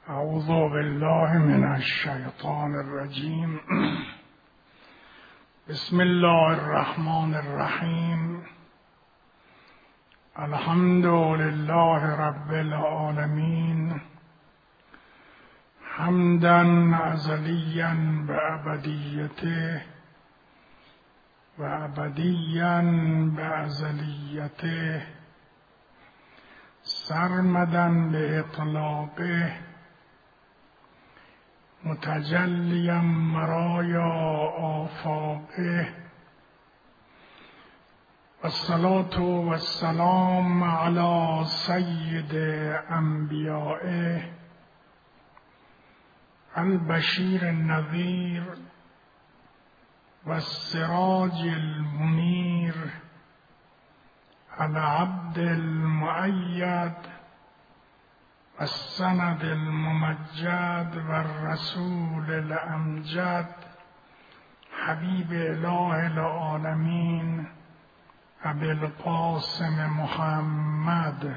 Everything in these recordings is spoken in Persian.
اعوذ بالله من الشیطان الرجیم. بسم الله الرحمن الرحیم. الحمد لله رب العالمین، حمدا ازلیا بابدیته و ابدیا بازلیته، سرمدا باطلاقه، متجلیا مرایا آفاقه، والصلاة والسلام على سید انبیائه، البشیر النذیر والسراج المنیر، العبد المؤید السند الممجد والرسول الامجد، حبیب اله العالمین ابی القاسم محمد.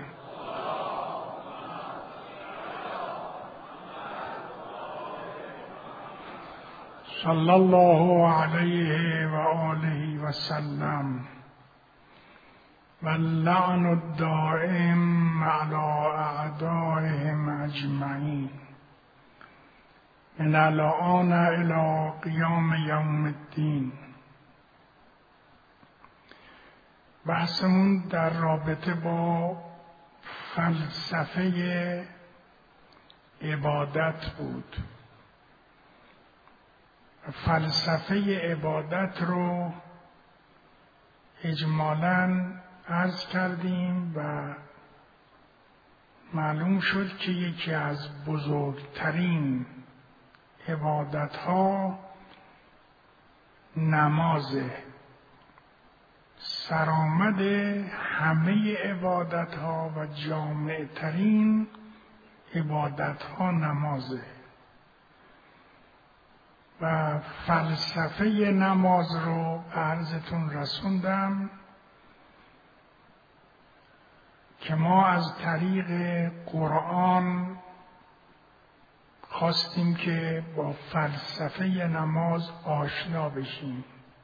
صلی الله علیه و آله و سلم، واللعن الدائم على اعدائهم اجمعین من الآن الى قیام یوم الدین. بحثمون در رابطه با فلسفه عبادت بود. فلسفه عبادت رو اجمالاً عرض کردیم و معلوم شد که یکی از بزرگترین عبادت‌ها نمازه. سرآمد همه عبادت‌ها و جامع‌ترین عبادت‌ها نمازه و فلسفه نماز رو عرضتون رسوندم که ما از طریق قرآن خواستیم که با فلسفه نماز آشنا بشیم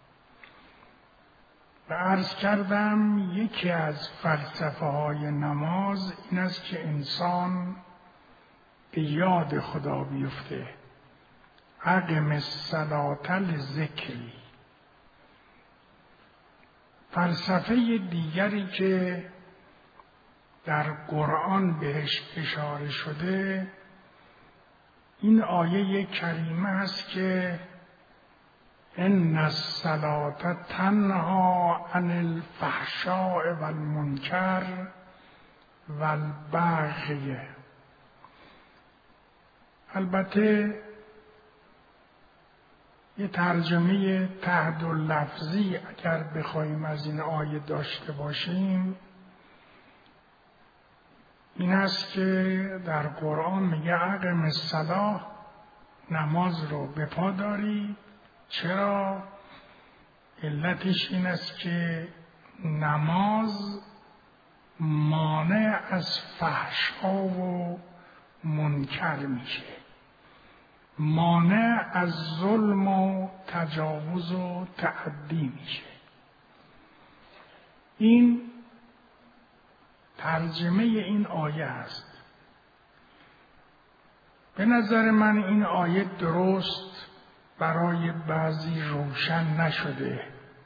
و عرض کردم یکی از فلسفه های نماز این است که انسان به یاد خدا بیفته. اقم الصلاة لذکری. فلسفه دیگری که در قرآن بهش اشاره شده این آیه کریمه است که ان الصلاة تنهی عن الفحشاء والمنکر والبغی. البته یه ترجمه تحت لفظی اگر بخوایم از این آیه داشته باشیم این است که در قرآن میگه اقم الصلاة، نماز رو به پا داری. چرا؟ علتش این است که نماز مانع از فحشا و منکر میشه، مانع از ظلم و تجاوز و تعدی میشه. این ترجمه این آیه است. به نظر من این آیه درست برای بعضی روشن نشده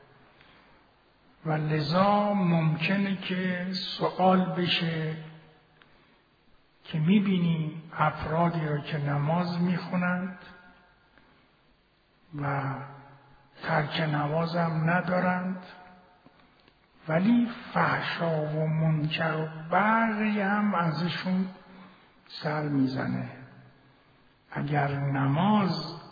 و لذا ممکنه که سوال بشه که میبینی افرادی را که نماز میخونند و ترک نماز هم ندارند ولی فحشا و منکر و بغی هم ازشون سر میزنه. اگر نماز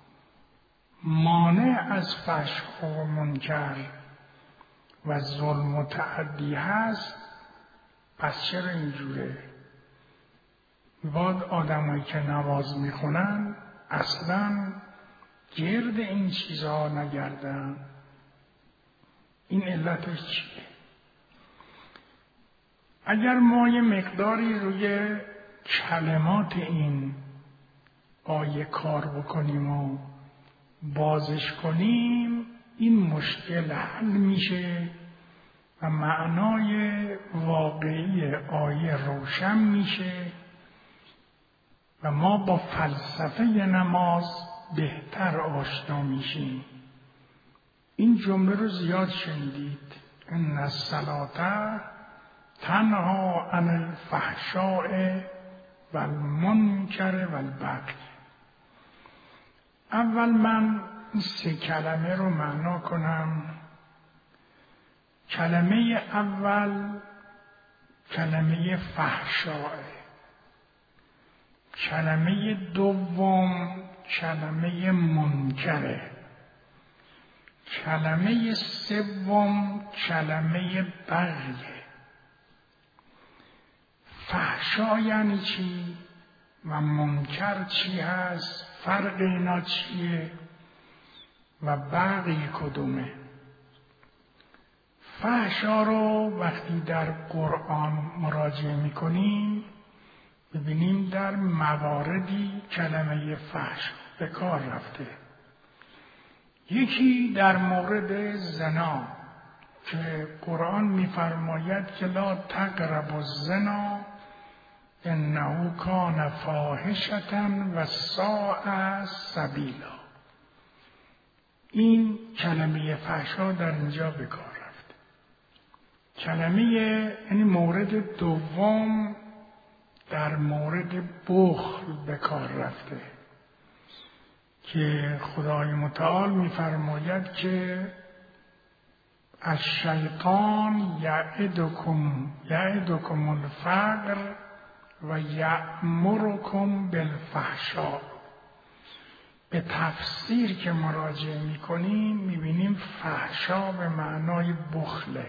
مانع از فحشا و منکر و ظلم و تعدی هست پس چرا اینجوره؟ باید آدمایی که نماز میخونن اصلا گرد این چیزها نگردن. این علتش چیه؟ اگر ما یه مقداری روی کلمات این آیه کار بکنیم و بازش کنیم، این مشکل حل میشه و معنای واقعی آیه روشن میشه و ما با فلسفه نماز بهتر آشنا میشیم. این جمله رو زیاد شنیدید: ان الصلاة تنها عن الفحشاء والمنکر والبغی. اول من این 3 کلمه رو معنا کنم. کلمه اول کلمه فحشاء، کلمه دوم کلمه منکره، کلمه سوم کلمه بغیه. فحشا یعنی چی و منکر چی هست؟ فرق اینا چیه و بغی کدومه؟ فحشا رو وقتی در قرآن مراجعه میکنیم ببینیم در مواردی کلمه فحش به کار رفته. یکی در مورد زنا که قرآن می‌فرماید که لا تقربوا الزنا انه کان فاحشة و ساء سبیلا. این کلمه فحشا در اینجا به کار رفته. کلمه یعنی مورد دوم در مورد بخل به کار رفته که خدای متعال می‌فرماید که الشیطان یعدکم الفقر و یأمرکم بالفحشاء. به تفسیر که مراجعه می‌کنیم می‌بینیم فحشا به معنای بخله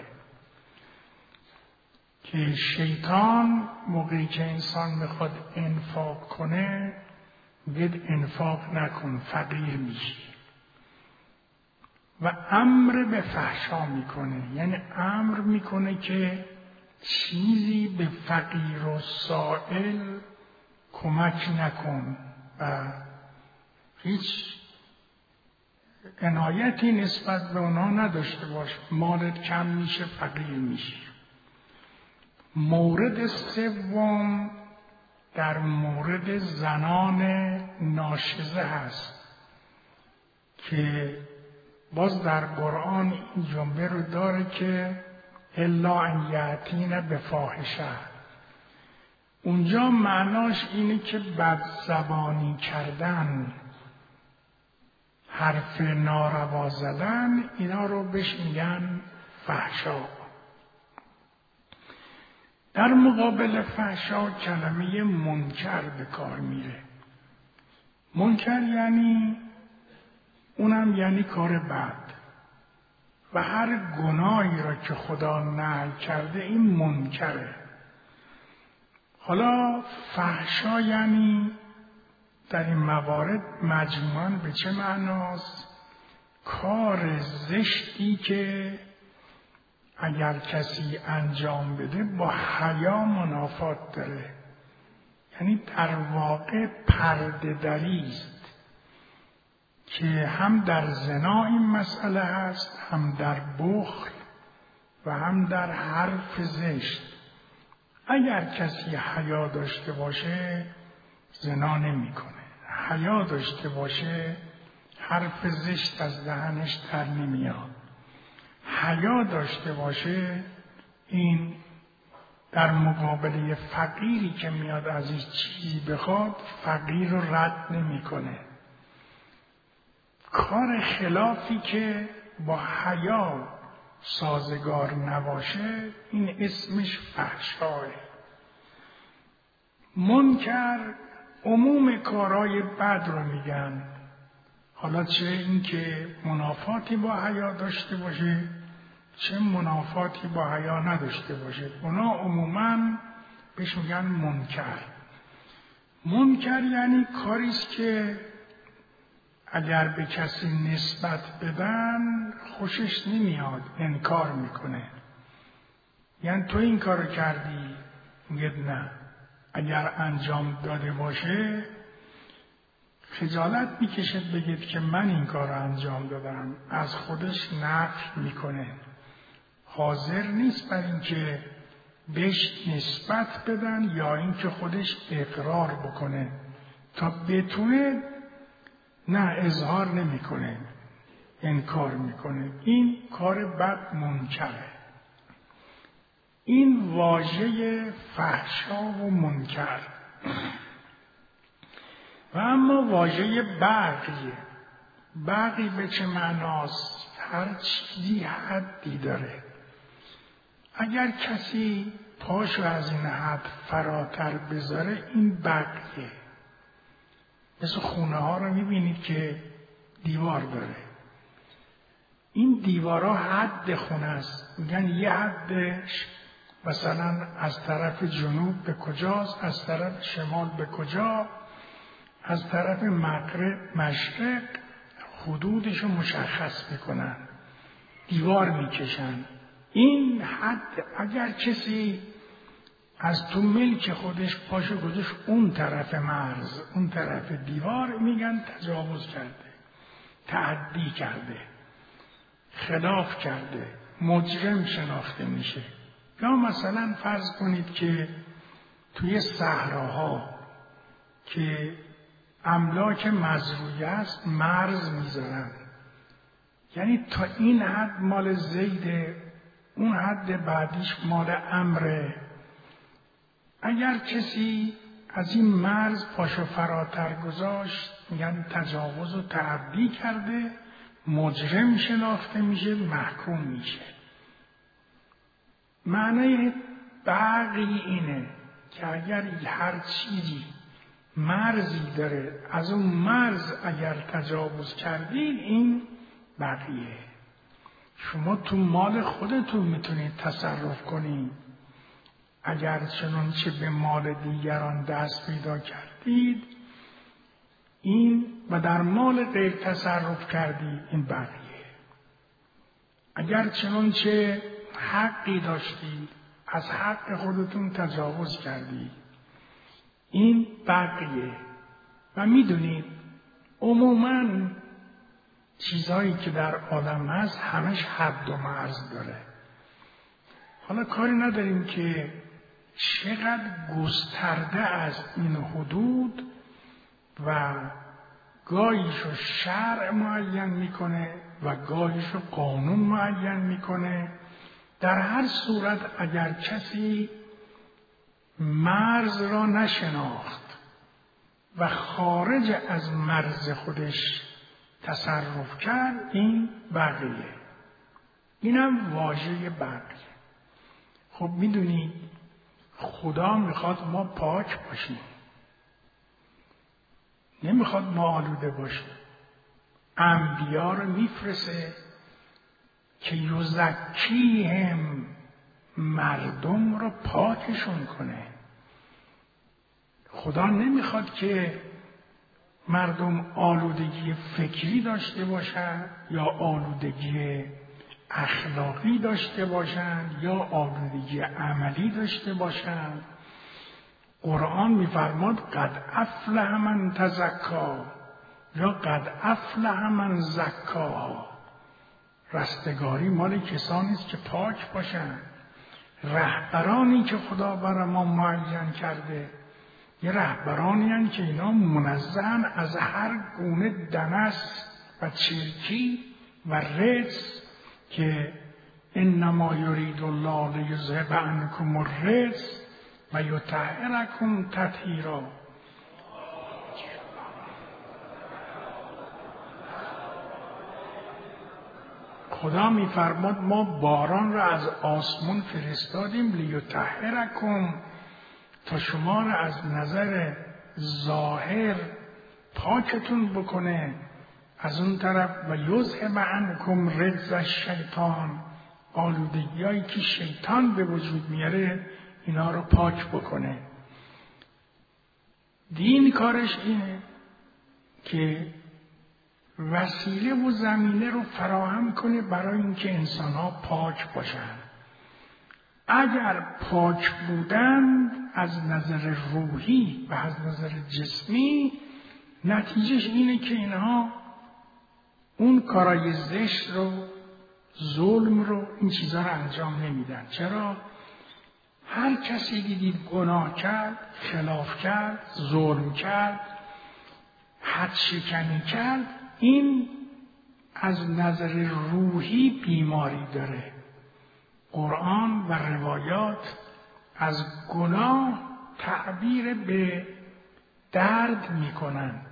که شیطان موقعی که انسان میخواد انفاق کنه میگه انفاق نکن، فقیر میشی و امر به فحشا میکنه، یعنی امر میکنه که چیزی به فقیر و سائل کمک نکن و هیچ عنایتی نسبت به اونا نداشته باش، مالت کم میشه، فقیر میشی. مورد سوم در مورد زنان ناشزه هست که باز در قرآن این جمله رو داره که الا ان یأتین بفاحشه. اونجا معناش اینه که بدزبانی کردن، حرف ناروا زدن، اینا رو بهش میگن فحشا. در مقابل فحشا کلمه منکر به کار میره. منکر یعنی اونم یعنی کار بد و هر گناهی را که خدا نهی کرده این منکره. حالا فحشا یعنی در این موارد مجموعاً به چه معناست؟ کار زشتی که اگر کسی انجام بده با حیا منافات داره، یعنی در واقع پرده دری است که هم در زنا این مسئله هست، هم در بخل و هم در حرف زشت. اگر کسی حیا داشته باشه زنا نمی‌کنه، حیا داشته باشه حرف زشت از دهنش در نمیاد، حیا داشته باشه این در مقابله فقیری که میاد از این چیزی بخواد فقیر رو رد نمی‌کنه. کار خلافی که با حیا سازگار نباشه این اسمش فحشاه. منکر عموم کارهای بد رو میگن، حالا چه این که منافاتی با حیا داشته باشه چه منافاتی با حیا نداشته باشه، اونا عموماً بهش میگن منکر. منکر یعنی کاریست که اگر به کسی نسبت بدن خوشش نمیاد، انکار میکنه. یعنی تو این کارو کردی، میگه نه. اگر انجام داده باشه خجالت میکشد بگید که من این کار رو انجام دادم، از خودش نفی میکنه، حاضر نیست بر اینکه بهش نسبت بدن یا اینکه خودش اقرار بکنه. تا بتونه نه اظهار نمیکنه، انکار میکنه. این کار بد منکره. این واژه فحشا و منکر. و اما واژه بغی به چه معناست؟ هر چیزی حدی داره. اگر کسی پاشو از این حد فراتر بذاره این بغیه. مثل خونه ها رو میبینید که دیوار داره. این دیوارها حد خونه است. میگن یه حدش مثلا از طرف جنوب به کجاست، از طرف شمال به کجا، از طرف مغرب مشرق حدودش رو مشخص میکنن، دیوار میکشن. این حد. اگر کسی از تو ملک خودش پاشو گذاشت اون طرف مرز، اون طرف دیوار، میگن تجاوز کرده، تعدی کرده، خلاف کرده، مجرم شناخته میشه. یا مثلا فرض کنید که توی صحراها که املاک مزروعه است مرز میذارن، یعنی تا این حد مال زیده، اون حد بعدیش مال امره. اگر کسی از این مرز پاشو فراتر گذاشت میگن تجاوز و تعدی کرده، مجرم شناخته میشه، محکوم میشه. معنی بغی اینه که اگر هر چیزی مرزی داره، از اون مرز اگر تجاوز کردید این بغیه. شما تو مال خودتون میتونید تصرف کنید. اگر چنانچه به مال دیگران دست پیدا کردید این و در مال غیر تصرف کردید این بغیه. اگر چنانچه حقی داشتید از حق خودتون تجاوز کردید این بغیه. و میدونید عموماً چیزهایی که در عالم هست همش حد و مرز داره. حالا کاری نداریم که چقدر گسترده از این حدود و گاهیشو شرع معین میکنه و گاهیشو قانون معین میکنه. در هر صورت اگر کسی مرز را نشناخت و خارج از مرز خودش تصرف کرد این بغیه. اینم واژه بغیه. خب میدونید خدا میخواد ما پاک باشیم، نمیخواد ما آلوده باشیم. انبیا رو میفرسته که یزکیهم، مردم رو پاکشون کنه. خدا نمیخواد که مردم آلودگی فکری داشته باشند یا آلودگی اخلاقی داشته باشند یا آلودگی عملی داشته باشند. قرآن میفرماد قد افلح من تزکا یا قد افلح من زکاها. رستگاری مال کسانی است که پاک باشند. رهبرانی که خدا برای ما معین کرده یه رهبرانی هستند که اینا منزهن از هر گونه دنس و چرکی و رجس که انما یرید الله لیذهب عنکم الرجس و یطهرکم تطهیرا. خدا میفرماد ما باران را از آسمان فرستادیم لیطهرکم، تا شما را از نظر ظاهر پاکتون بکنه. از اون طرف و یذهب عنکم رجز الشیطان، آلودگیایی که شیطان به وجود میاره اینا رو پاک بکنه. دین کارش اینه که وسیله و زمینه رو فراهم کنه برای اینکه انسان‌ها پاک باشن. اگر پاک بودند از نظر روحی و از نظر جسمی نتیجهش اینه که اینها اون کارای زشت رو، ظلم رو، این چیزها رو انجام نمیدن. چرا؟ هر کسی دیدید گناه کرد، خلاف کرد، ظلم کرد، حد شکنی کرد، این از نظر روحی بیماری داره. قرآن و روایات از گناه تعبیر به درد می کنند.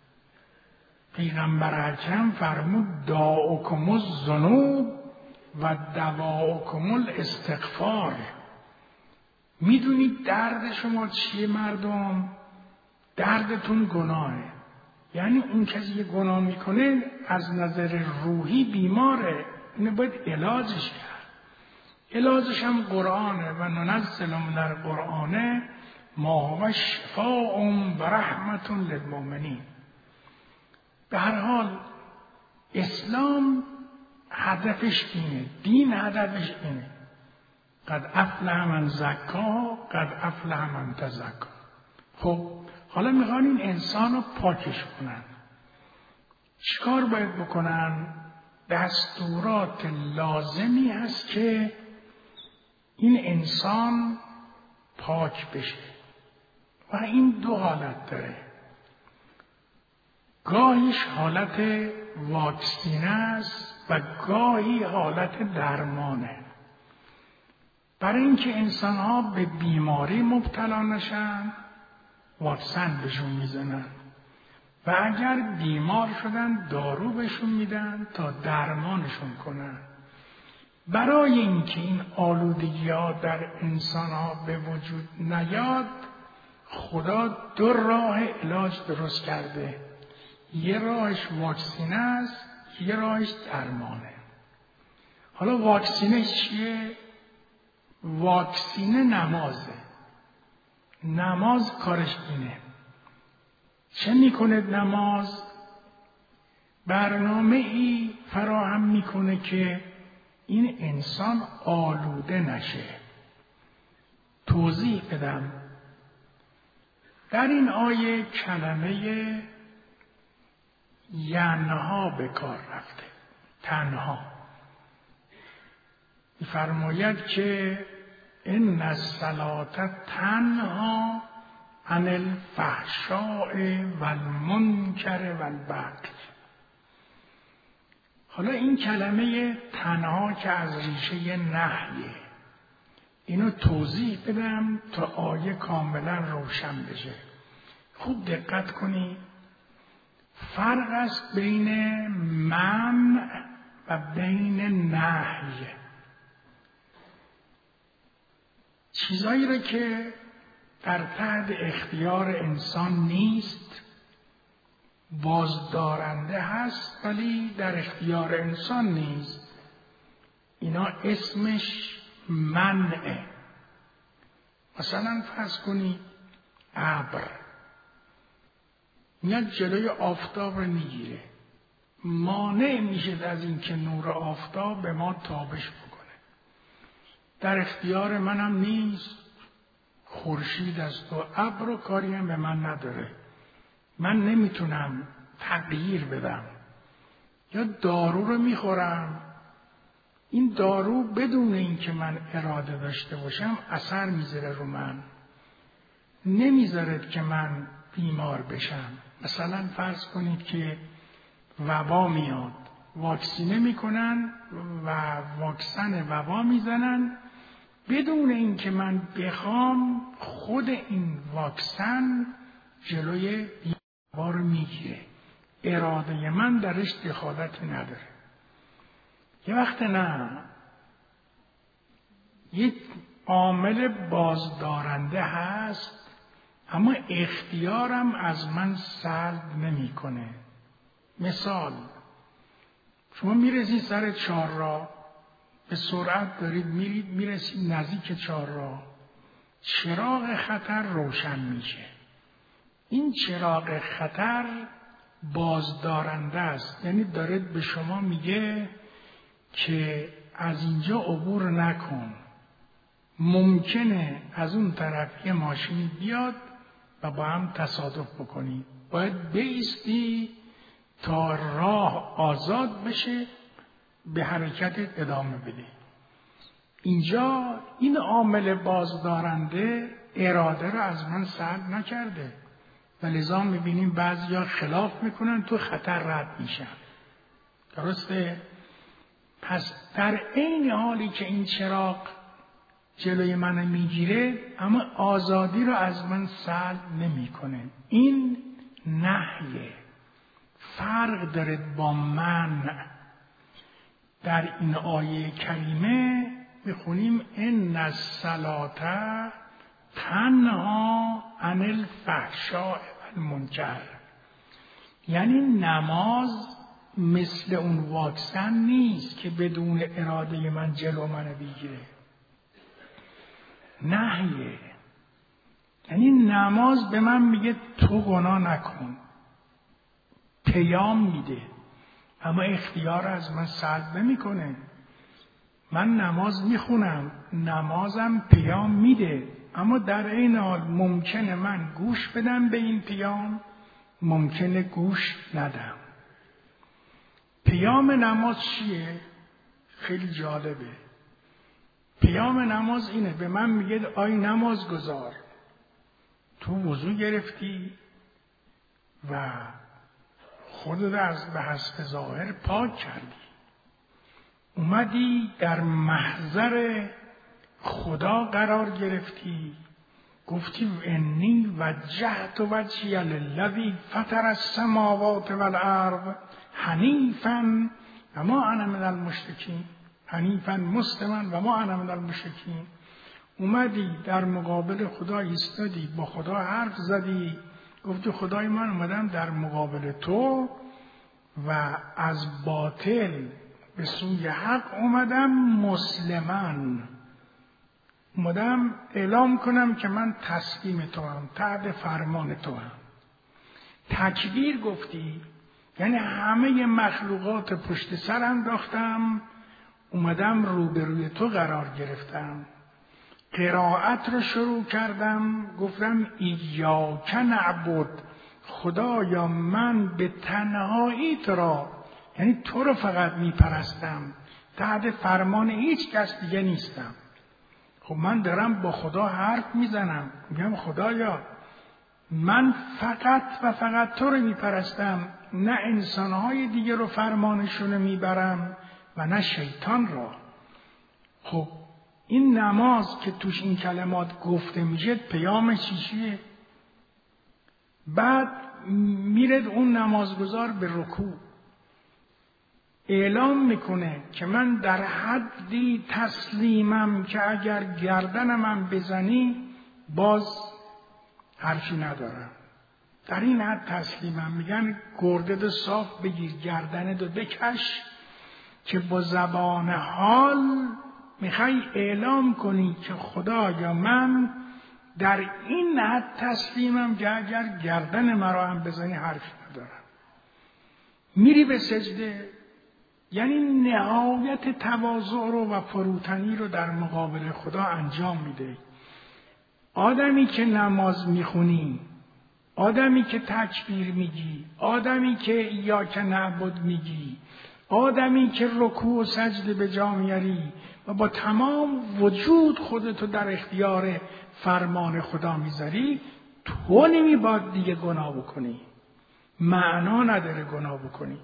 پیغمبر اکرم فرمود داؤکم الذنوب و دواؤکم الاستغفار. میدونید درد شما چیه مردم؟ دردتون گناهه. یعنی اون کسی که گناه میکنه از نظر روحی بیماره، اینو باید علاجش کرد. علاجش هم قرآنه و ننزل من القرآن ما هو شفاء و رحمت للمؤمنین. به هر حال اسلام هدفش اینه، دین هدفش اینه. قد افلح من زکا قد افلح من تزکا. خب حالا میخوان این انسان رو پاکش کنن. چیکار باید بکنن؟ دستورات لازمی هست که این انسان پاک بشه و این دو حالت داره. گاهیش حالت واکسینه است و گاهی حالت درمانه. برای اینکه انسان‌ها به بیماری مبتلا نشن واکسن بهشون میزنن و اگر بیمار شدن دارو بهشون میدن تا درمانشون کنن. برای اینکه این آلودگی‌ها در انسان‌ها به وجود نیاد خدا دو راه علاج درست کرده. یه راهش واکسینه است، یه راهش درمانه. حالا واکسینه چیه؟ واکسینه نمازه. نماز کارش اینه. چه میکنه نماز؟ برنامه‌ای فراهم میکنه که این انسان آلوده نشه. توضیح بدم. در این آیه کلمه ینها به کار رفته. تنها. می‌فرماید که ان الصلاة تنها عن الفحشاء والمنکر والبغی. حالا این کلمه تنها که از ریشه نهیه، اینو توضیح بدم تا آیه کاملا روشن بشه. خوب دقت کنید. فرق است بین منع و بین نهی. چیزایی را که در تحت اختیار انسان نیست بازدارنده هست ولی در اختیار انسان نیست، اینا اسمش منعه. مثلا فرض کنید ابر میاد جلوی آفتاب رو میگیره، مانع میشه از این که نور آفتاب به ما تابش بکنه. در اختیار منم نیست، خورشید است و ابر و کاری هم به من نداره. من نمیتونم تغییر بدم. یا دارو رو میخورم، این دارو بدون اینکه من اراده داشته باشم اثر میذاره رو من، نمیذاره که من بیمار بشم. مثلا فرض کنید که وبا میاد، واکسینه میکنن و واکسن وبا میزنن بدون اینکه من بخوام. خود این واکسن جلوی وبا رو میگیره، اراده من درش دخالتی نداره. یه وقت نه، یک عامل بازدارنده هست اما اختیارم از من سلب نمیکنه. مثال، شما میرسید سر چهارراه، به سرعت دارید میرید، میرسید نزدیک چهارراه، چراغ خطر روشن میشه. این چراغ خطر بازدارنده است، یعنی داره به شما میگه که از اینجا عبور نکن. ممکنه از اون طرف یه ماشین بیاد و با هم تصادف بکنی، باید بایستی تا راه آزاد بشه به حرکتت ادامه بده. اینجا این عامل بازدارنده اراده رو از من سلب نکرده و لذا میبینیم بعضیا خلاف میکنن، تو خطر رد میشن. درسته؟ پس در عین حالی که این چراغ جلوی من میگیره اما آزادی رو از من سلب نمیکنه. این نهیه، فرق داره با منع. در این آیه کریمه میخونیم ان الصلاة تنها عن الفحشاء والمنکر، یعنی نماز مثل اون واکسن نیست که بدون اراده من جلو منو بگیره. نهیه، یعنی نماز به من میگه تو گناه نکن، پیام میده، اما اختیار از من سلب نمیکنه. من نماز میخونم، نمازم پیام میده، اما در این حال ممکنه من گوش بدم به این پیام، ممکنه گوش ندم. پیام نماز چیه؟ خیلی جالبه. پیام نماز اینه، به من میگه آی نماز گذار، تو وضو گرفتی و خودت از به حسب ظاهر پاک کردی، اومدی در محضر خدا قرار گرفتی، گفتی انی وجهت وجهی للذی فطر السماوات والارض حنیفا و ما انا من المشرکین، حنیفا مسلما و ما انا من المشرکین. اومدی در مقابل خدا ایستادی، با خدا حرف زدی، گفتی خدای من اومدم در مقابل تو و از باطل به سوی حق اومدم، مسلماً اومدم اعلام کنم که من تسلیم تو هم، تحت فرمان تو هم. تکبیر گفتی، یعنی همه مخلوقات پشت سر انداختم، اومدم روبروی تو قرار گرفتم. قرائت رو شروع کردم، گفتم ایاک نعبد، خدایا من به تنهایی تو را، یعنی تو رو فقط میپرستم، تحت فرمان هیچ کس دیگه نیستم. خب من دارم با خدا حرف میزنم، میگم خدایا من فقط و فقط تو رو میپرستم، نه انسانهای دیگه رو فرمانشون میبرم و نه شیطان را. خب این نماز که توش این کلمات گفته میشه پیامش چیه؟ بعد میرد اون نمازگزار به رکوع، اعلام میکنه که من در حدی تسلیمم که اگر گردنم بزنی باز حرفی ندارم. در این حد تسلیمم. میگن گردد صاف بگیر، گردنت رو بکش که با زبان حال میخوای اعلام کنی که خدایا من در این حد تسلیمم که اگر گردن مرا هم بزنی حرفی ندارم. میری به سجده، یعنی نهایت تواضع رو و فروتنی رو در مقابل خدا انجام میده. آدمی که نماز میخونی، آدمی که تکبیر میگی، آدمی که ایاک نعبد میگی، آدمی که رکوع و سجده به جا میاری و با تمام وجود خودتو در اختیار فرمان خدا میذاری، تو نمیباید دیگه گناه بکنی. معنا نداره گناه بکنی.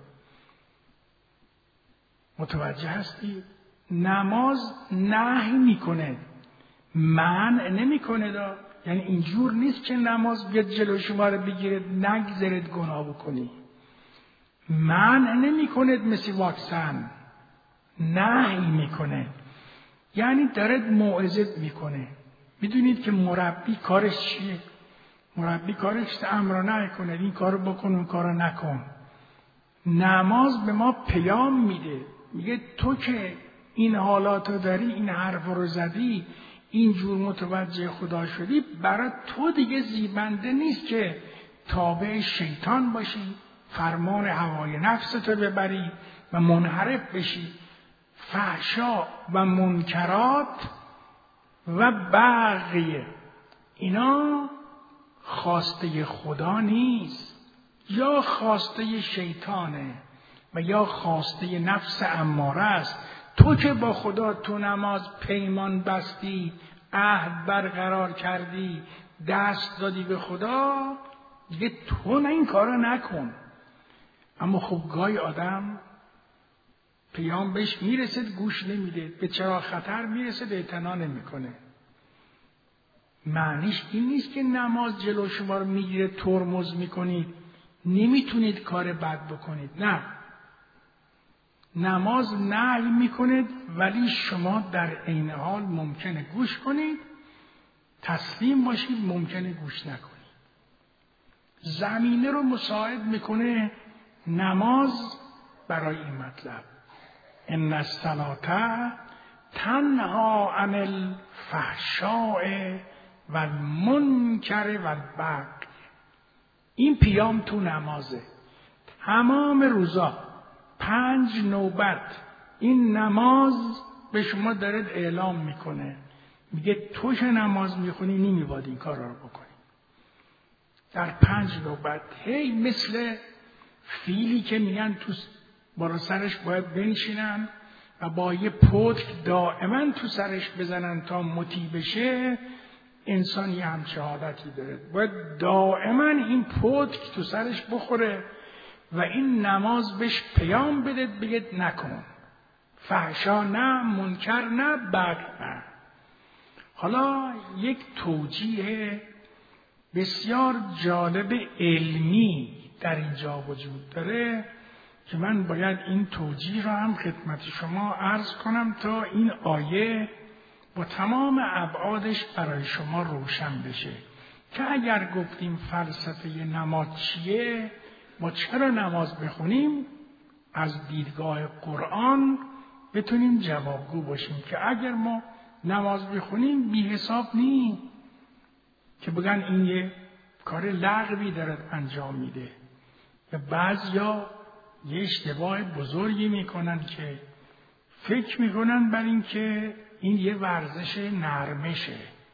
متوجه هستی؟ نماز نهی میکنه، منع نمیکنه. یعنی اینجور نیست که نماز بیاد جلو شما رو بگیره نگذارید گناه بکنی. منع نمیکنه مثل واکسن، نهی میکنه، یعنی دارد موعظه میکنه. میدونید که مربی کارش چیه؟ مربی کارش امر و نهی کنه، این کارو بکن اون کارو نکن. نماز به ما پیام میده، میگه تو که این حالاتو داری، این حرف رو زدی، اینجور متوجه خدا شدی، برای تو دیگه زیبنده نیست که تابع شیطان باشی، فرمان هوای نفستو ببری و منحرف بشی. فحشا و منکرات و بقیه. اینا خواسته خدا نیست، یا خواسته شیطانه و یا خواسته نفس اماره است. تو که با خدا تو نماز پیمان بستی، عهد برقرار کردی، دست دادی به خدا، دیگه تو نه این کارو نکن. اما خب گاهی آدم پیام بهش میرسد گوش نمیده، به چرا خطر میرسد اعتنا نمیکنه. معنیش این نیست که نماز جلو شما رو میگیره ترمز میکنید، نمیتونید کار بد بکنید. نه، نماز نهی میکنه ولی شما در عین حال ممکنه گوش کنید، تسلیم باشید، ممکنه گوش نکنید. زمینه رو مساعد میکنه نماز برای این مطلب. ان الصلاة تنهی عن الفحشاء والمنکر والبغی. این پیام تو نمازه. تمام روزا 5 نوبت این نماز به شما داره اعلام میکنه، میگه تو که نماز میخونی نمیباید این کار رو بکنی. در 5 نوبت هی مثل فیلی که میگن تو بالا سرش باید بنشینن و با یه پتک دائما تو سرش بزنن تا مطیع بشه، انسان یه همچه عادتی داره، باید دائما این پتک تو سرش بخوره و این نماز بهش پیام بده، بگه نکن، فحشا نه، منکر نه، بد نه. حالا یک توجیه بسیار جالب علمی در اینجا وجود داره که من باید این توجیه را هم خدمت شما عرض کنم تا این آیه با تمام ابعادش برای شما روشن بشه که اگر گفتیم فلسفه نماز چیه، ما چرا نماز بخونیم، از دیدگاه قرآن بتونیم جوابگو باشیم که اگر ما نماز بخونیم بی حساب نیم که بگن این یه کار لغوی داره انجام میده. و بعضیا یه اشتباه بزرگی میکنن که فکر میکنن بر این که این یه ورزش نرمشه،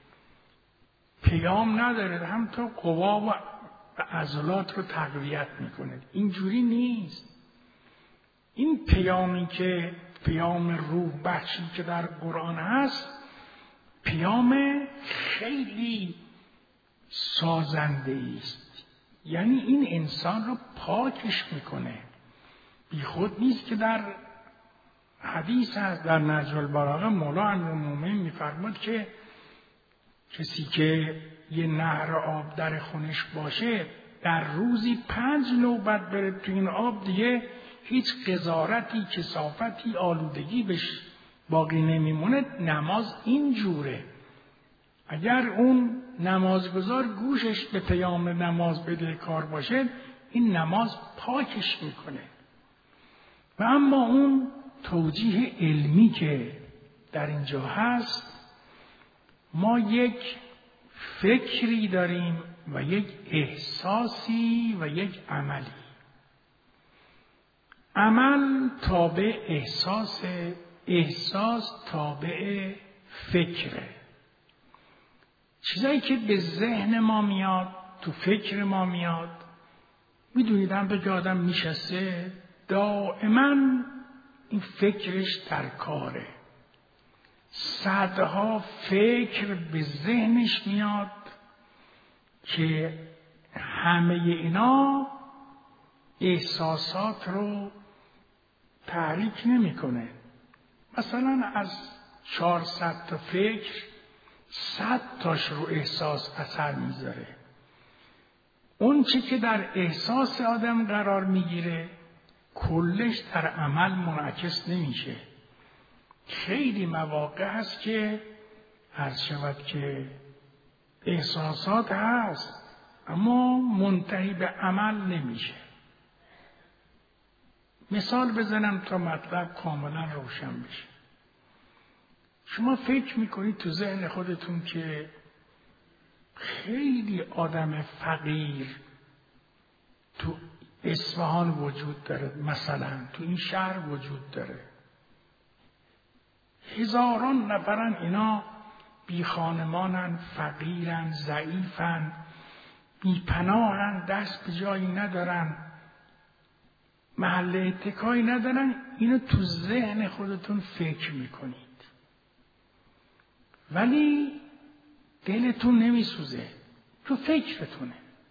پیام نداره، هم تا قوا و عضلات رو تقویت میکنه. اینجوری نیست. این پیامی که پیام روح بخشی که در قرآن هست، پیام خیلی سازنده است. یعنی این انسان رو پاکش میکنه. بی خود نیست که در حدیث هست در نهج البلاغه مولا امیرالمومنین میفرماد که کسی که یه نهر آب در خونش باشه در روزی 5 نوبت بره تو این آب، دیگه هیچ قذارتی، کثافتی، آلودگی بهش باقی نمیمونه. نماز این جوره. اگر اون نمازگزار گوشش به پیام نماز بده کار باشه، این نماز پاکش میکنه. و اما اون توجیه علمی که در اینجا هست، ما یک فکری داریم و یک احساسی و یک عملی. عمل تابع احساس، احساس تابع فکره. چیزایی که به ذهن ما میاد، تو فکر ما میاد، میدونید هم به آدم میشسته دائما این فکرش در کاره. صدها فکر به ذهنش میاد که همه اینا احساسات رو تحریک نمیکنه. مثلا از 400 تا فکر 100 تاش رو احساس اثر میذاره. اون چی که در احساس آدم قرار میگیره کلش در عمل منعکس نمیشه. خیلی مواقع هست که عرض شود که احساسات هست اما منتهی به عمل نمیشه. مثال بزنم تا مطلب کاملا روشن بشه. شما فکر میکنید تو ذهن خودتون که خیلی آدم فقیر تو اصفهان وجود داره، مثلا تو این شهر وجود داره، هزاران نفرن اینا بی خانمانن، فقیرن، ضعیفن، بی پناهن، دست به جایی ندارن، محل اتکایی ندارن. اینو تو ذهن خودتون فکر میکنید ولی دلتون نمیسوزه، تو فکرتونه.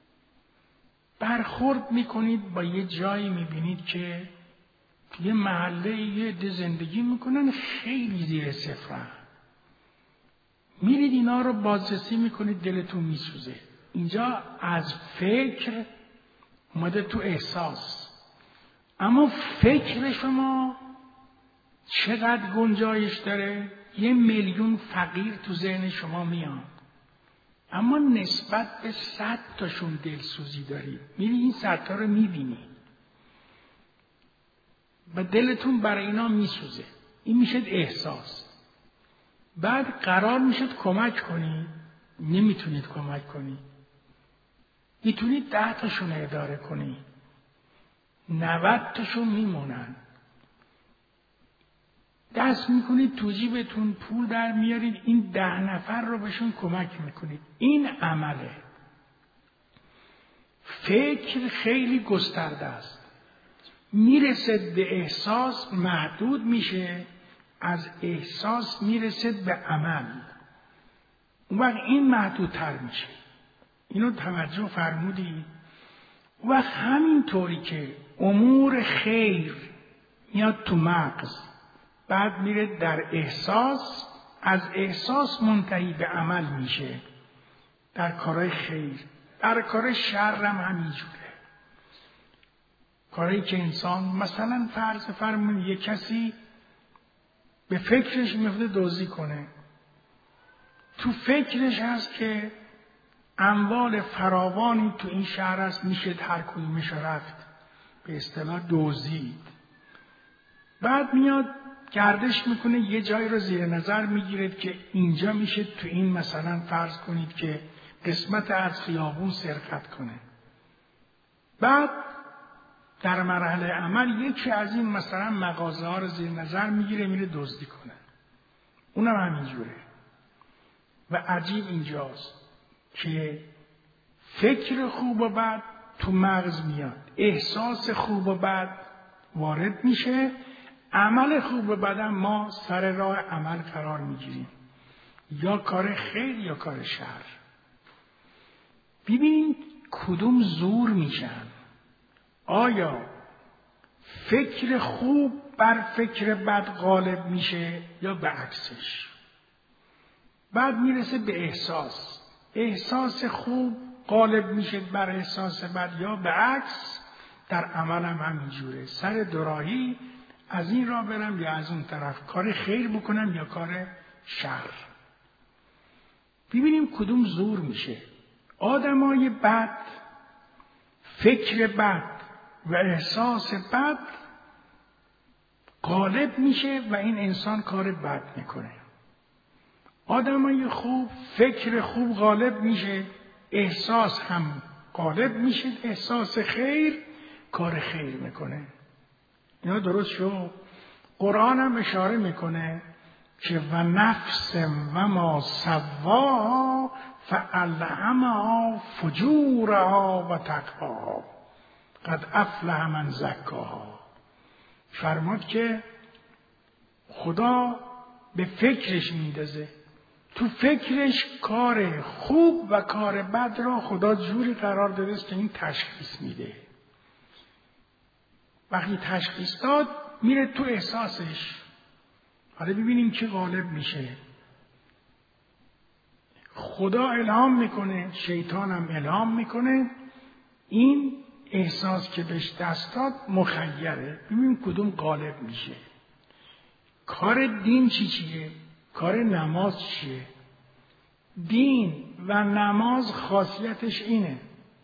برخورد میکنید با یه جایی، میبینید که یه محله یه عده زندگی میکنن خیلی زیر صفرن، میرید اینا رو بازرسی میکنید، دلتون میسوزه. اینجا از فکر اومده تو احساس. اما فکر شما چقدر گنجایش داره؟ 1,000,000 فقیر تو ذهن شما میاد، اما نسبت به 100 تاشون دلسوزی دارید. میری این 100 تا رو میبینی و دلتون برای اینا میسوزه. این میشه احساس. بعد قرار میشه کمک کنید، نمیتونید کمک کنید. میتونید 10 تاشون اداره کنید، 90 تاشون میمونن. دست میکنید تو جیبتون پول در میارید، این 10 نفر رو بهشون کمک میکنید. این عمله. فکر خیلی گسترده است، میرسه به احساس، محدود میشه، از احساس میرسه به عمل، اون وقت این محدودتر میشه. اینو توجه فرمودید؟ اون وقت همینطوری که امور خیر میاد تو مغز، بعد میره در احساس، از احساس منتهی به عمل میشه در کارهای خیر. در کار شر هم همینجوره. کاری که انسان مثلا فرض فرمون یک کسی به فکرش میفته دزدی کنه، تو فکرش هست که اموال فراوانی تو این شهر هست، میشه هر کدومش رفت به اصطلاح دزدید. بعد میاد گردش میکنه، یه جایی رو زیر نظر میگیره که اینجا میشه تو این مثلا فرض کنید که قسمت از خیابون سرقت کنه. بعد در مرحله عمل یکی از این مثلا مغازه ها رو زیر نظر میگیره، میره دزدی کنه. اونم همینجوره. و عجیب اینجاست که فکر خوب و بد تو مغز میاد، احساس خوب و بد وارد میشه، عمل خوب و بد ما سر راه عمل قرار میگیریم، یا کار خیر یا کار شر. ببینید کدوم زور میشن. آیا فکر خوب بر فکر بد غالب میشه یا به عکسش؟ بعد میرسه به احساس، احساس خوب غالب میشه بر احساس بد یا به عکس. در عمل هم همینجوره، سر دوراهی از این راه برم یا از اون طرف، کار خیر بکنم یا کار شر. ببینیم کدوم زور میشه. آدمای بد فکر بد و احساس بد غالب میشه و این انسان کار بد میکنه. آدمای خوب فکر خوب غالب میشه، احساس هم غالب میشه، احساس خیر، کار خیر میکنه. اینا درست شد. قرآن هم اشاره میکنه که و نفس و ما سواها فالهمها فجورها و تقواها قد افلح من زکاها. فرمود که خدا به فکرش میندازه، تو فکرش کار خوب و کار بد را خدا جوری قرار داده است که این تشخیص میده. وقتی تشخیص داد میره تو احساسش. حالا ببینیم چه غالب میشه. خدا الهام میکنه، شیطان هم الهام میکنه. این احساس که بهش دست داد مخیره. ببینیم کدوم غالب میشه. کار دین چیه؟ کار نماز چیه؟ دین و نماز خاصیتش اینه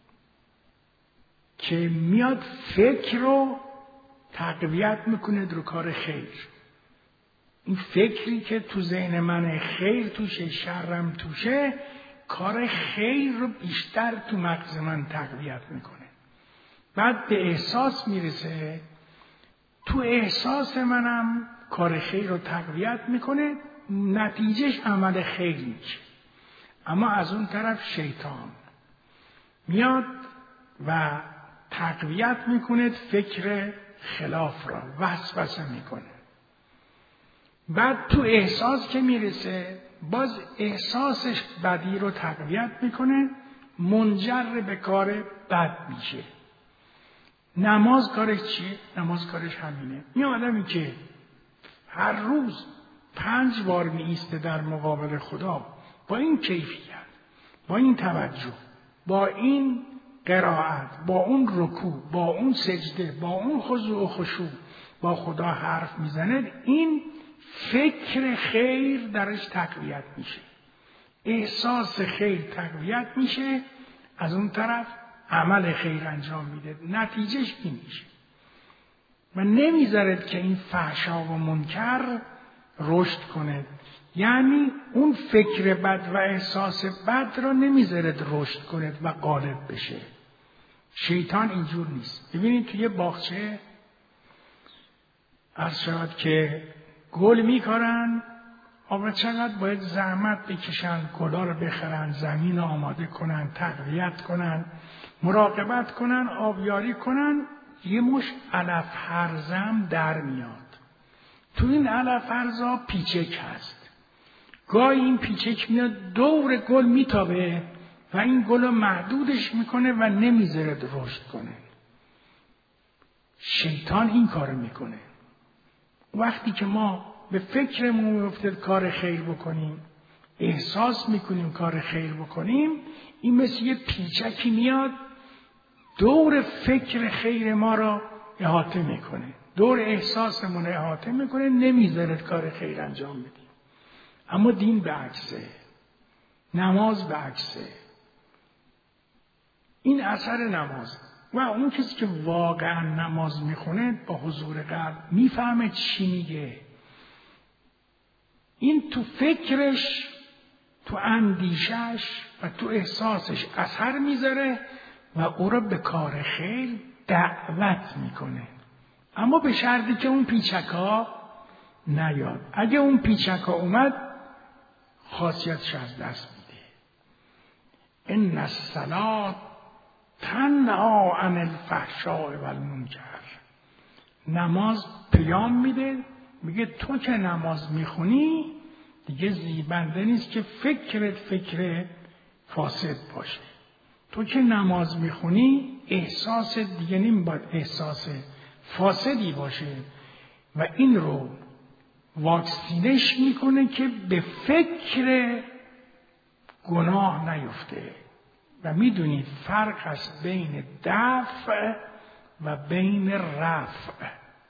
که میاد فکر رو تقویت میکنه در کار خیر. این فکری که تو ذهن من خیر توشه، شرم توشه، کار خیر رو بیشتر تو مغز من تقویت میکنه. بعد به احساس میرسه، تو احساس منم کار خیر رو تقویت میکنه، نتیجهش عمل خیر میشه. اما از اون طرف شیطان میاد و تقویت میکنه فکر خلاف را، وسوسه میکنه. بعد تو احساس که میرسه باز احساسش بدی رو تقویت میکنه، منجر به کار بد میشه. نماز کارش چیه؟ نماز کارش همینه. این آدمی که هر روز 5 بار می ایسته در مقابل خدا با این کیفیت، با این توجه، با این قرائت، با اون رکوع، با اون سجده، با اون خضوع و خشوع با خدا حرف میزنه، این فکر خیر درش تقویت میشه، احساس خیر تقویت میشه، از اون طرف عمل خیر انجام میده، نتیجهش این میشه و نمیذارد که این فحشا و منکر رشد کنه. یعنی اون فکر بد و احساس بد را نمیذارد رشد کنه و غالب بشه. شیطان اینجور نیست. ببینید توی باغچه عرض شود که گل میکارن، آقا چقدر باید زحمت بکشن، گلا رو بخرن، زمین رو آماده کنن، تقویت کنن، مراقبت کنن، آبیاری کنن، یه مش علف هرزم در میاد. تو این علف هرزا پیچک هست. گاهی این پیچک میاد دور گل میتابه و این گل رو محدودش میکنه و نمیذاره رشد کنه. شیطان این کارو میکنه. وقتی که ما به فکرمون میفتد کار خیر بکنیم، احساس میکنیم کار خیر بکنیم، این مثل یه پیچکی میاد دور فکر خیر ما را احاطه میکنه، دور احساسمون احاطه میکنه، نمیذاره کار خیر انجام بدیم. اما دین به عکسه، نماز به عکسه. این اثر نماز و اون کسی که واقعا نماز میخونه با حضور قلب میفهمه چی میگه. این تو فکرش، تو اندیشش و تو احساسش اثر میذاره و او را به کار خیر دعوت میکنه، اما به شرطی که اون پیچکا نیاد. اگه اون پیچکا اومد خاصیتش از دست میده. ان الصلاة تنهی عن الفحشاء والمنکر. نماز پیام میده، میگه تو که نماز میخونی دیگه زیبنده نیست که فکرت فکر فاسد باشه. تو که نماز میخونی احساس دیگه نمیباید احساس فاسدی باشه و این رو واکسینش میکنه که به فکر گناه نیفته. و میدونید فرق هست بین دفع و بین رفع.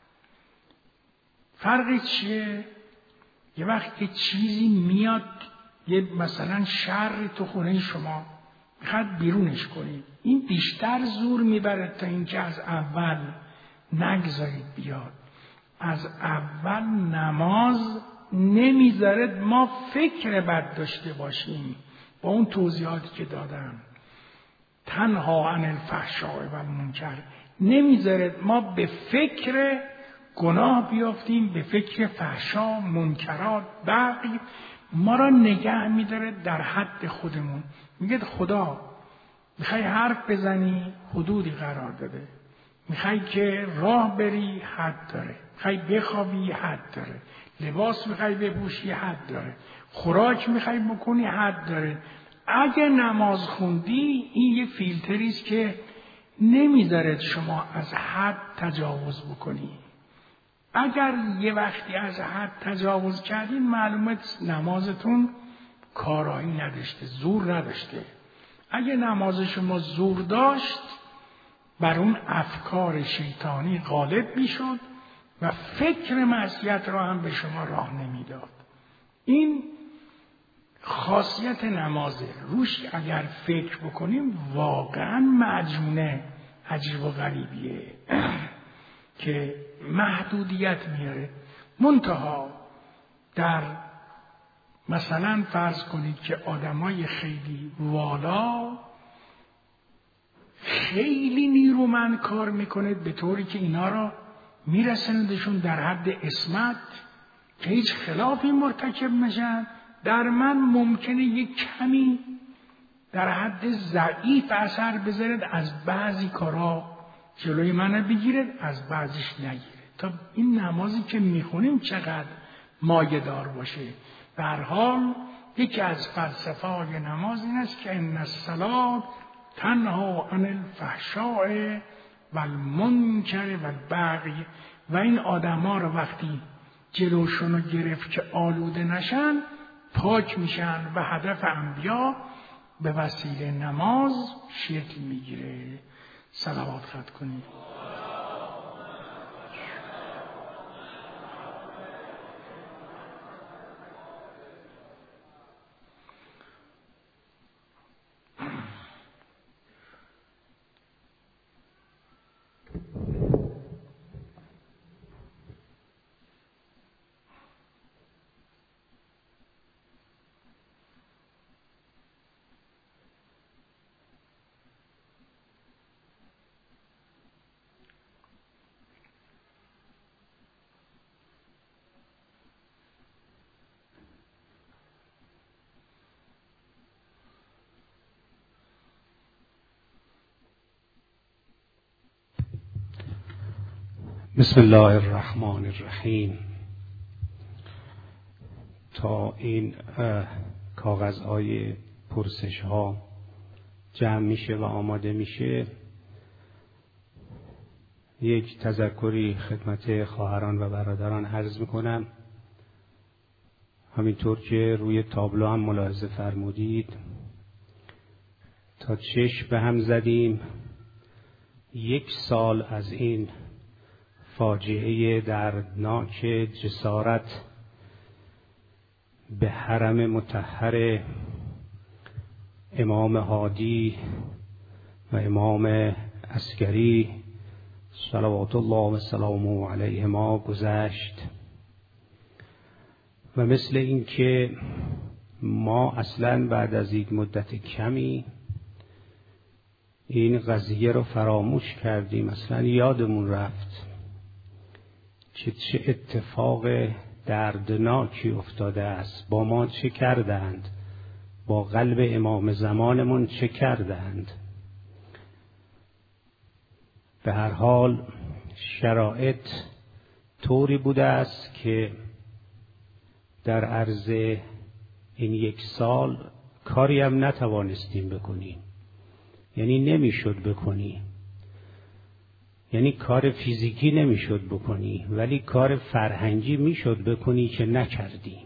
فرق چیه؟ یه وقت که چیزی میاد، یه مثلا شر تو خونه شما میخواد بیرونش کنید، این بیشتر زور میبره تا اینکه از اول نگذارید بیاد. از اول نماز نمیذارد ما فکر بد داشته باشیم. با اون توضیحاتی که دادم، تنها عن الفحشاء والمنکر، نمیذارد ما به فکر گناه بیافتیم، به فکر فحشا، منکرات، بغی. ما را نگه میداره در حد خودمون. میگه خدا میخوای حرف بزنی، حدودی قرار داده. میخوای که راه بری، حد داره. میخوای بخوابی، حد داره. لباس میخوای بپوشی، حد داره. خوراک میخوای بکنی، حد داره. اگه نماز خوندی، این یه فیلتری است که نمیذاره شما از حد تجاوز بکنی. اگر یه وقتی از حد تجاوز کردین، معلومه نمازتون کارایی نداشته، زور نداشته. اگه نماز شما زور داشت، بر اون افکار شیطانی غالب میشد و فکر معصیت را هم به شما راه نمیداد. این خاصیت نمازه. روش اگر فکر بکنیم واقعا مجموعه عجیب و غریبیه که محدودیت میاره. منتها در مثلا فرض کنید که آدمای خیلی والا خیلی نیرومند کار میکنه به طوری که اینا را میرسندشون در حد عصمت، که هیچ خلافی مرتکب نشن، در من ممکنه یک کمی در حد ضعیف اثر بذارد، از بعضی کارا جلوی منو بگیرد، از بعضیش نگیره. تا این نمازی که میخونیم چقدر مایه دار باشه. به هر حال یکی از فلسفه‌های نماز این است که ان الصلاة تنها عن الفحشاء والمنکر والبغی، و این آدم‌ها رو وقتی جلوشون رو گرفت که آلوده نشن، پاک میشن و هدف انبیا به وسیله نماز شکل میگیره. صلوات خط کنید. بسم الله الرحمن الرحیم. تا این کاغذهای پرسش ها جمع میشه و آماده میشه، یک تذکری خدمت خواهران و برادران عرض میکنم. همینطور که روی تابلو هم ملاحظه فرمودید، تا چشم به هم زدیم 1 سال از این فاجعه دردناک جسارت به حرم مطهر امام هادی و امام عسکری صلوات الله و سلامه علیهما گذشت، و مثل این که ما اصلا بعد از یک مدت کمی این قضیه رو فراموش کردیم، اصلا یادمون رفت چه اتفاق دردناکی افتاده است. با ما چه کردند، با قلب امام زمانمون چه کردند. به هر حال شرایط طوری بوده است که در عرض این 1 سال کاری هم نتوانستیم بکنیم. یعنی نمیشد بکنی، یعنی کار فیزیکی نمیشد بکنی، ولی کار فرهنگی میشد بکنی که نکردیم.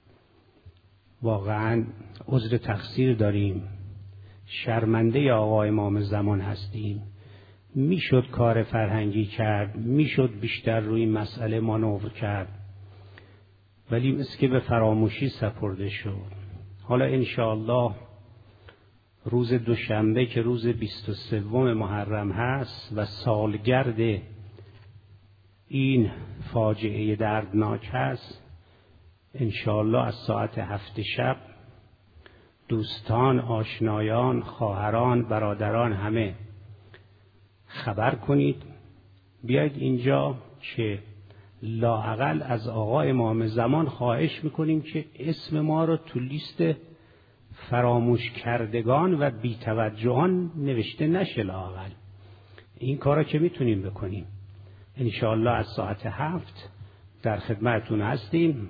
واقعا عذر تقصیر داریم، شرمنده آقا امام زمان هستیم. میشد کار فرهنگی کرد، میشد بیشتر روی مسئله مانور کرد، ولی مثل که به فراموشی سپرده شد. حالا انشاءالله روز دوشنبه که روز 23 محرم هست و سالگرد این فاجعه دردناک هست، انشاءالله از ساعت 7 شب دوستان، آشنایان، خواهران، برادران همه خبر کنید، بیاید اینجا که لااقل از آقا امام زمان خواهش میکنیم که اسم ما رو تو لیست فراموش کردگان و بی‌توجهان نوشته نشه. لااقل این کارا که میتونیم بکنیم. انشاءالله از ساعت 7 در خدمتتون هستیم.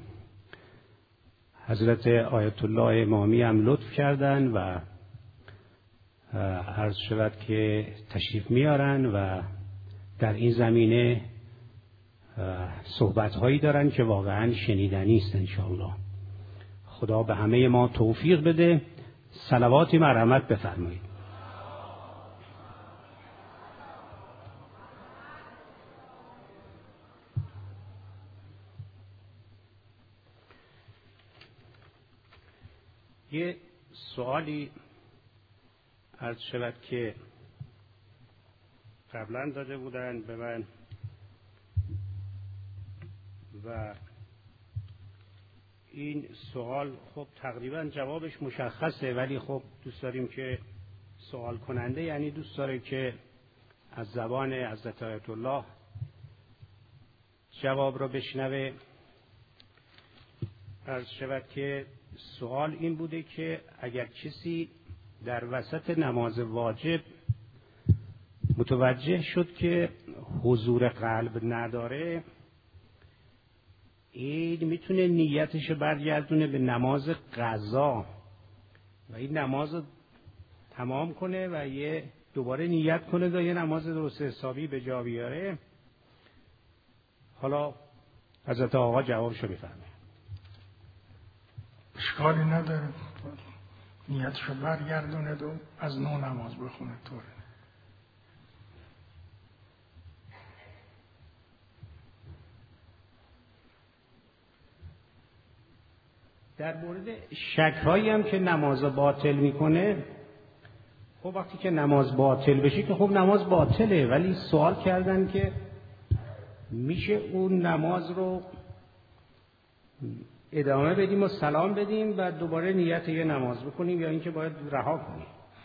حضرت آیت الله امامی هم لطف کردن و عرض شود که تشریف میارن و در این زمینه صحبت‌هایی دارن که واقعا شنیدنی است. انشاءالله خدا به همه ما توفیق بده. صلواتی مرحمت بفرمایید. یه سوالی عرض شود که قبلا داده بودن به من و این سوال خب تقریبا جوابش مشخصه، ولی خب دوست داریم که سوال کننده یعنی دوست داره که از زبان حضرت آیت الله جواب را بشنوه. عرض شود که سوال این بوده که اگر کسی در وسط نماز واجب متوجه شد که حضور قلب نداره، این میتونه نیتش برگردونه به نماز قضا و این نماز رو تمام کنه و یه دوباره نیت کنه تا یه نماز درست حسابی به جا بیاره. حالا حضرت آقا جوابشو بفرمایید. اشکالی نداره، نیتشو برگردونه و از نو نماز بخونه. طوره در مورد شک‌هایی هم که نماز باطل میکنه، خب وقتی که نماز باطل بشه که خب نماز باطله، ولی سوال کردن که میشه اون نماز رو ادامه بدیم و سلام بدیم و دوباره نیت یه نماز بکنیم یا اینکه باید رها کنیم؟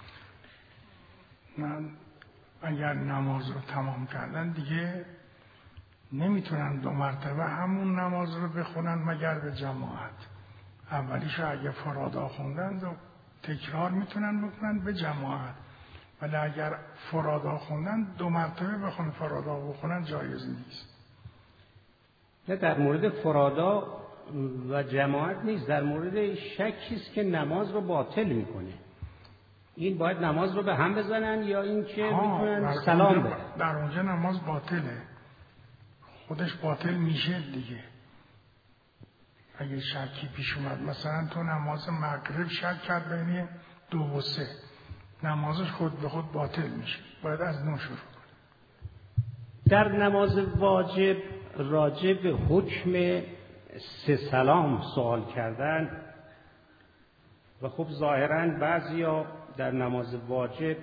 من اگر نماز رو تمام کردن دیگه نمیتونن 2 مرتبه همون نماز رو بخونن مگر به جماعت. اولیش اگه فرادا خوندن و تکرار میتونن بکنن به جماعت، ولی اگر فرادا خوندن 2 مرتبه بخون فرادا بخونن جایز نیست. نه، در مورد فرادا و جماعت نیست، در مورد شکیست که نماز رو باطل میکنه. این باید نماز رو به هم بزنن یا این که میتونن سلام بدن؟ در اونجا نماز باطله، خودش باطل میشه دیگه. اگه شکی پیش اومد، مثلا تو نماز مغرب شک کرد بین 2 و 3، نمازش خود به خود باطل میشه، باید از نو شروع کنه. در نماز واجب راجع به حکم 3 سلام سوال کردن و خب ظاهراً بعضیا در نماز واجب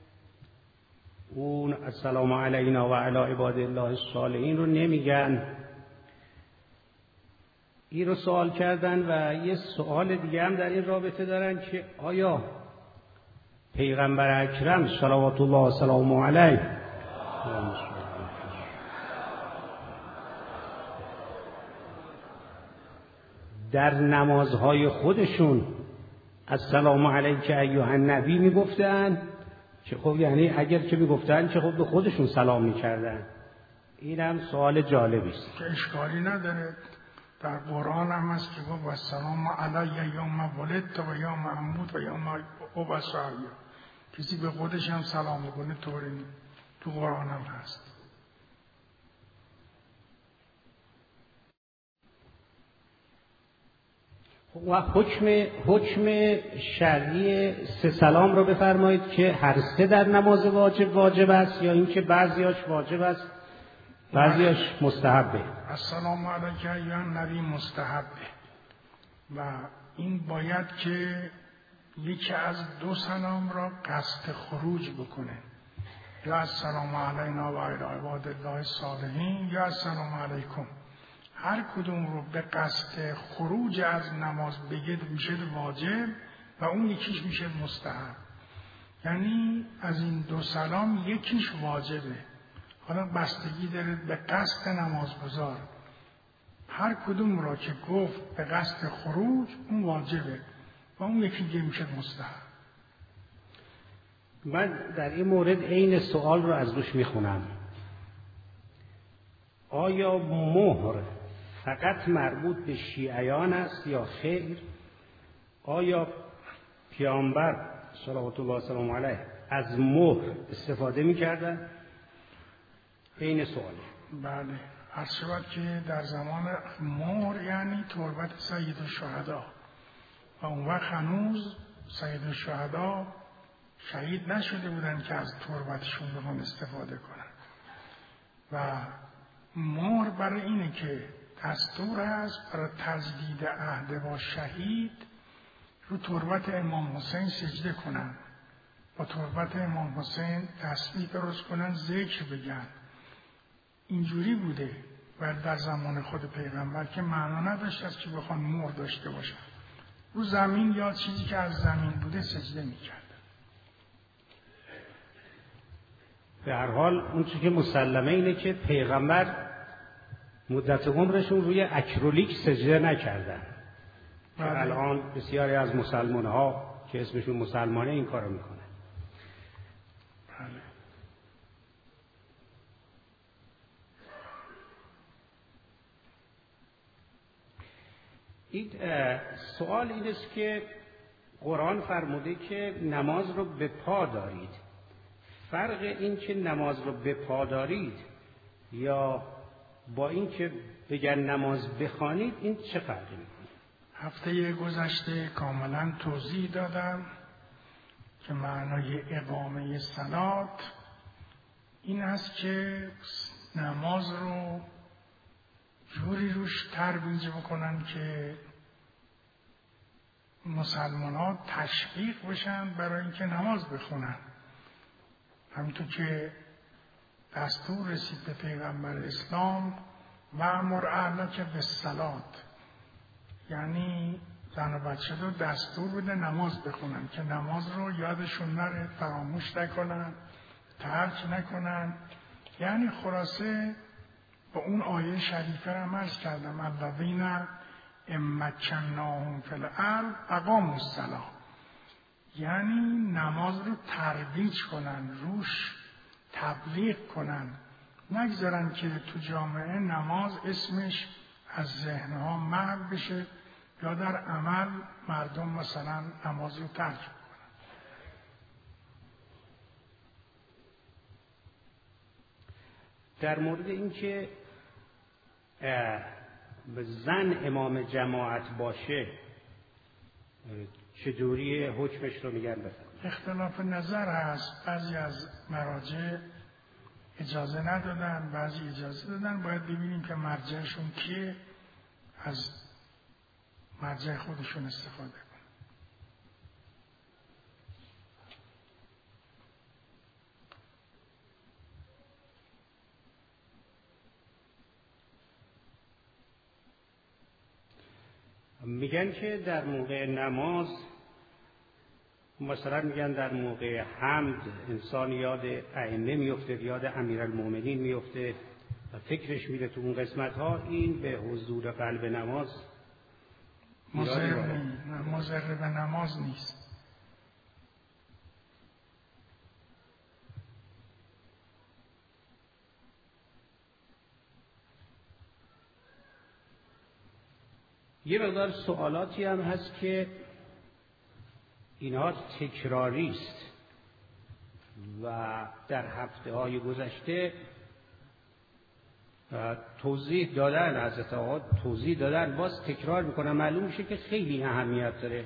اون السلام علینا و علی عباد الله الصالحین رو نمیگن. این رو سوال کردن و یه سوال دیگه هم در این رابطه دارن که آیا پیغمبر اکرم صلوات الله و سلامه علیه در نمازهای خودشون السلام علیک ایها النبی میگفتن که خب یعنی اگر که میگفتن که خب به خودشون سلام میکردن. این هم سوال جالبی است که اشکالی نداره. در قرآن هم هست که گفت السلام علی یوم ولدت و یوم اموت و یوم ابعث حیا. کسی به خودش هم سلام میکنه، طوری نیست، تو قرآن هم هست. و حکم شرعی 3 سلام رو بفرمایید که هر 3 در نماز واجب است یا اینکه بعضیاش واجب است بعضیاش مستحبه؟ السلام علیک ایها النبی مستحبه و این باید که یکی از 2 سلام را قصد خروج بکنه، یا السلام علینا و علی عباد الله الصالحین یا السلام علیکم. هر کدوم رو به قصد خروج از نماز بگید میشه واجب و اون یکیش میشه مستحب. یعنی از این 2 سلام یکیش واجبه. حالا بستگی داره به قصد نمازگزار. هر کدوم را که گفت به قصد خروج اون واجبه و اون یکی دیگه میشه مستحب. من در این مورد عین سوال رو از روش میخونم. آیا مهر فقط مربوط به شیعیان است یا خیر؟ آیا پیامبر صلوات الله و سلامه علیه از مهر استفاده میکردن؟ این سواله. بله، عرض شود که در زمان مهر یعنی تربت سید الشهدا و اون وقت هنوز سید الشهدا شهید نشده بودن که از تربتشون بخوان استفاده کنن. و مهر برای اینه که دستور است برای تجدید عهد با شهید رو تربت امام حسین سجده کنن، با تربت امام حسین تسبیح درست کنن، ذکر بگن. اینجوری بوده. و در زمان خود پیغمبر که معنا نداشت از که بخوان مهر داشته باشن، رو زمین یا چیزی که از زمین بوده سجده میکرد. به هر حال اون چیزی که مسلمه اینه که پیغمبر مدت عمرشون روی اکرولیک سجده نکردن. که الان بسیاری از مسلمان ها که اسمشون مسلمانه این کارو میکنن. بله. این سوال این است که قرآن فرموده که نماز رو به پا دارید. فرق این که نماز رو به پا دارید یا با این که بگن نماز بخوانید، این چه فرقی میکنه؟ هفته گذشته کاملا توضیح دادم که معنای اقامه صلات این است که نماز رو جوری روش ترویج بکنن که مسلمان ها تشویق بشن برای اینکه نماز بخونن. همینطور که دستور رسید به پیغمبر اسلام و امر اهلک بالصلات، یعنی زن و بچه رو دستور بده نماز بخونن که نماز رو یادشون نره، فراموش نکنن، ترک نکنن. یعنی خلاصه با اون آیه شریفه رو عرض کردم الذین مکناهم فی الارض اقاموا الصلاة، یعنی نماز رو ترویج کنن، روش تبلیغ کنن، نگذارن که تو جامعه نماز اسمش از ذهنها محو بشه یا در عمل مردم مثلا نماز رو ترک کنن. در مورد این که زن امام جماعت باشه چجوری حکمش رو میگن بفرمایید؟ اختلاف نظر هست. بعضی از مراجع اجازه ندادن، بعضی اجازه دادن. باید ببینیم که مرجعشون کیه، از مرجع خودشون استفاده کنن. میگن که در موقع نماز مثلا میگن در موقع حمد انسان یاد ائمه میفته، یاد امیرالمومنین میفته و فکرش میره تو اون قسمت ها. این به حضور قلب نماز مضر به نماز نیست. یه مقدار سوالاتی هم هست که اینها تکراری است و در هفته‌های گذشته توضیح دادن، حضرت آقا توضیح دادن، باز تکرار میکنم. معلوم میشه که خیلی اهمیت داره.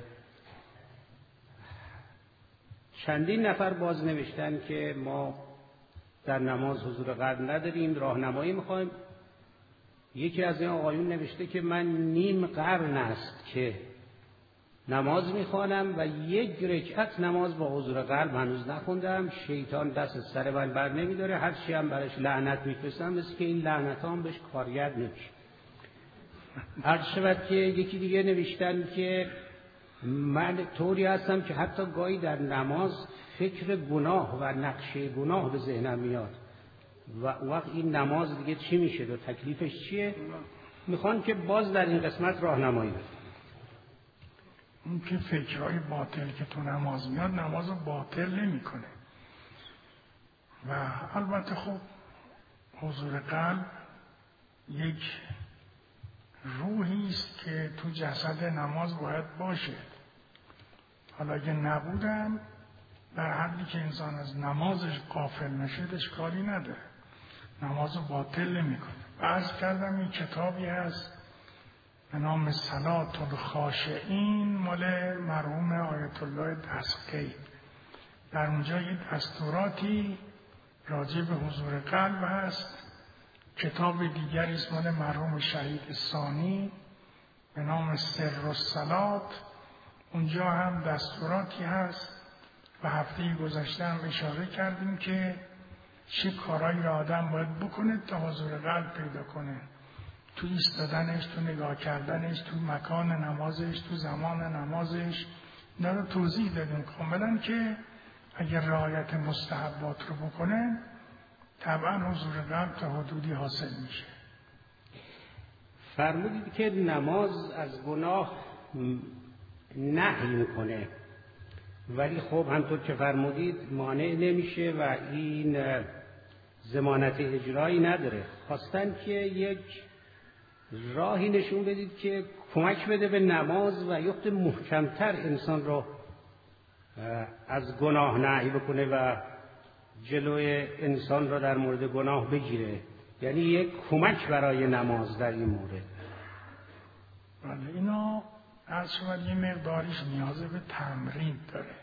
چندین نفر باز نوشتن که ما در نماز حضور قلب نداریم، راهنمایی میخوایم. یکی از این آقایون نوشته که من نیم قرن است که نماز میخوانم و یک رکعت نماز با حضور قلب هنوز نخوندم. شیطان دست سر من بر نمیداره، هر چی هم برش لعنت میفرستم مثل که این لعنت هم بهش کارگر نمیشه. هر شود که یکی دیگه نوشتن که من طوری هستم که حتی گاهی در نماز فکر گناه و نقشه گناه به ذهنم میاد و وقت این نماز دیگه چی میشه و تکلیفش چیه؟ میخوان که باز در این قسمت راهنمایی بده. اون که فکرهای باطل که تو نماز میاد نماز رو باطل نمی کنه. و البته خب حضور قلب یک روحی است که تو جسد نماز باید باشه. حالا اگه نبودم در حدی که انسان از نمازش غافل نشه اشکالی نداره، نماز رو باطل نمی کنه. عرض کردم این کتابی هست به نام صلات الخاشعین مال مرحوم آیت الله دستگیر. در اونجا یک دستوراتی راجع به حضور قلب هست. کتاب دیگری است مال مرحوم شهید ثانی به نام سر الصلات، اونجا هم دستوراتی هست و هفته گذشته هم اشاره کردیم که چه کارهایی را آدم باید بکنه تا حضور قلب پیدا کنه، تو ایستادنش، تو نگاه کردنش، تو مکان نمازش، تو زمان نمازش. اینا رو توضیح دادیم کاملا که اگر رعایت مستحبات رو بکنه طبعا حضور قلب تا حدودی حاصل میشه. فرمودید که نماز از گناه نهی میکنه، ولی خب همطور که فرمودید مانع نمیشه و این ضمانت اجرایی نداره. خواستن که یک راهی نشون بدید که کمک بده به نماز و یخت محکمتر انسان رو از گناه نهی بکنه و جلوی انسان را در مورد گناه بگیره، یعنی یک کمک برای نماز در این مورد. بله، اینا از شما یه مقداریش نیاز به تمرین داره.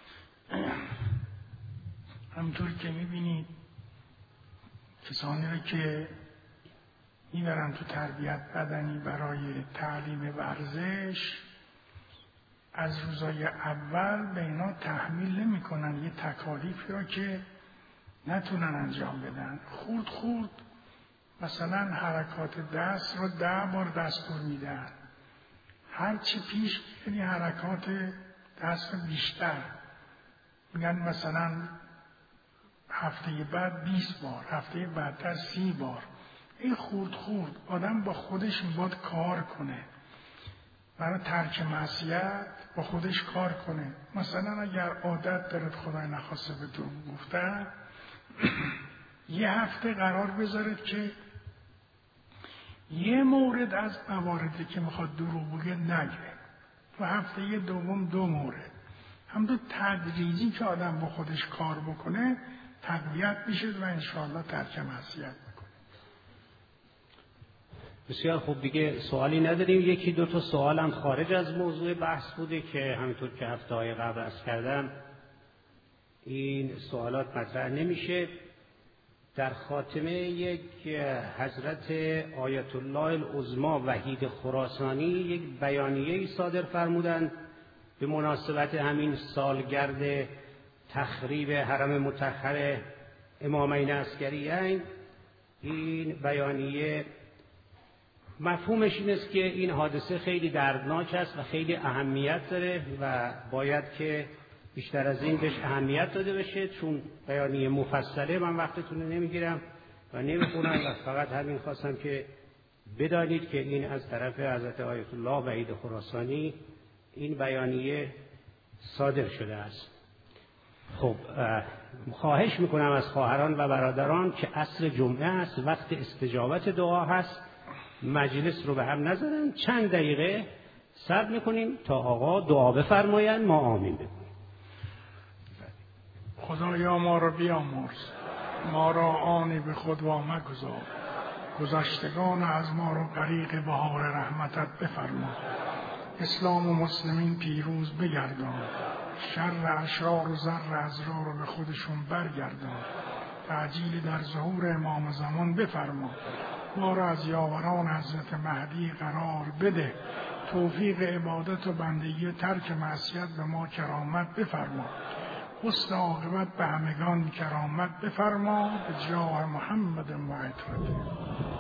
همطور که میبینید کسانی رو که میبرن تو تربیت بدنی برای تعلیم ورزش، از روزای اول به اینا تحمیل نمی کنن یه تکالیفی رو که نتونن انجام بدن. خورد خورد مثلا حرکات دست رو 10 بار دستور میدن، هرچی پیش یعنی حرکات دست رو بیشتر میگن، مثلا هفته بعد 20 بار، هفته بعدتر 30 بار. این خورد خورد آدم با خودش باید کار کنه، برای ترک معصیت با خودش کار کنه. مثلا اگر عادت دارد خدای نخواسته به دروغ گفتن، یه هفته قرار بذارید که یه مورد از مواردی که میخواد دروغ بگه نگه، و هفته دوم 2 مورد. همون تدریجی که آدم با خودش کار بکنه تقویت میشه و انشاءالله ترک معصیت میکنه. بسیار خوب، دیگه سوالی نداریم. 1-2 تا سوال هم خارج از موضوع بحث بوده که همونطور که هفته‌های قبل عرض کردم این سوالات مطرح نمیشه. در خاتمه یک حضرت آیت الله العظما وحید خراسانی یک بیانیه‌ای صادر فرمودند به مناسبت همین سالگرد تخریب حرم مطهر امامین عسکریین. این بیانیه مفهومش این است که این حادثه خیلی دردناک است و خیلی اهمیت داره و باید که بیشتر از این بهش اهمیت داده بشه. چون بیانیه مفصله من وقتتون رو نمیگیرم و نمیخونم و فقط همین خواستم که بدانید که این از طرف حضرت آیت الله وحید خراسانی این بیانیه صادر شده است. خب خواهش میکنم از خواهران و برادران که عصر جمعه است، وقت استجابت دعا هست، مجلس رو به هم نزنن، چند دقیقه صبر میکنیم تا آقا دعا بفرمایند، ما آمین بگوییم. خدایا ما را بیامرز، ما را آنی به خود مگذار، گذشتگان از ما را غریق بهار رحمتت بفرما. اسلام و مسلمین پیروز بگردان، شر اشرار و زر ازرار رو به خودشون برگردان. تعجیل در ظهور امام زمان بفرما، ما را از یاوران حضرت مهدی قرار بده. توفیق عبادت و بندگی و ترک معصیت به ما کرامت بفرما. حسن عاقبت به همگان کرامت بفرما. به جاه محمد و عطرته.